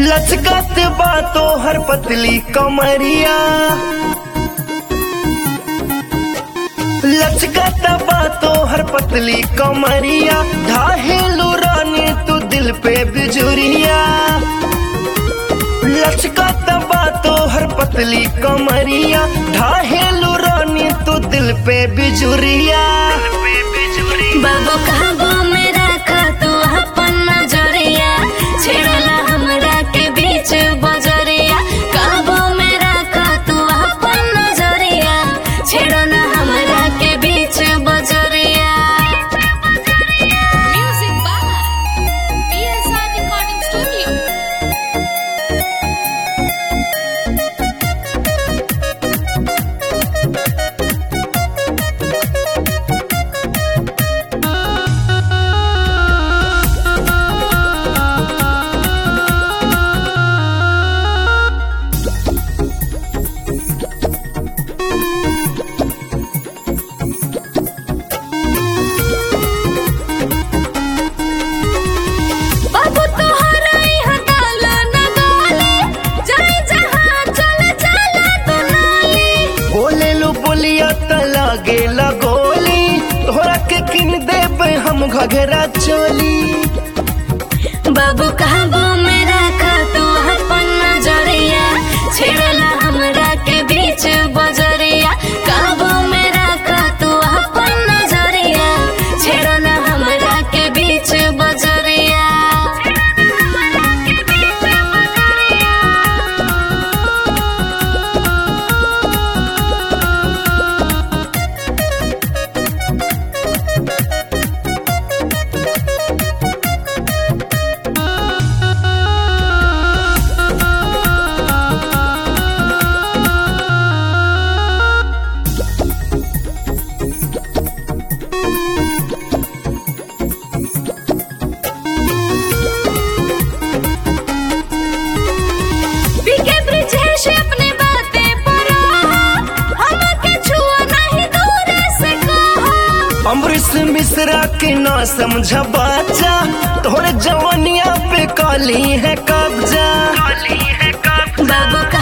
लचकत बातो हर पतली कमरिया, लचकत बातो हर पतली कमरिया, ढाहेलू रानी तू दिल पे बिजुरिया। लचकत बातो हर पतली कमरिया, ढाहेलू रानी तू दिल पे बिजुरिया। बाबू कहबो में रखा तू अपन नजरिया, छेड़ला हमरा के बीच बजरिया। कहबो में रखा तू अपन नजरिया, छेड़ो ना हमरा के बीच बजरिया। Music by PSR Recording Studio. बाबू तोहरा इहाँ डाला ना डाले, जाए जहाँ चले चला तू नाली। बोले लो बोलिया त लागे लगोली, तोहरा के किन देबे हम घघरा चोली। बाबू कहबो में रखा तू अपन नजरिया, छेड़ला हमरा के बीच बजरिया। कहबो में रखा तू अपन नजरिया, छेड़ो ना हमरा के बीच बजरिया। पीके ब्रिजेश अपनी बातें पर हमके छुआ नहीं दूर से कहा। अमृत मिश्रा के ना समझ बाचा, तोहरे जवानिया पे काली है कब्जा। बाबू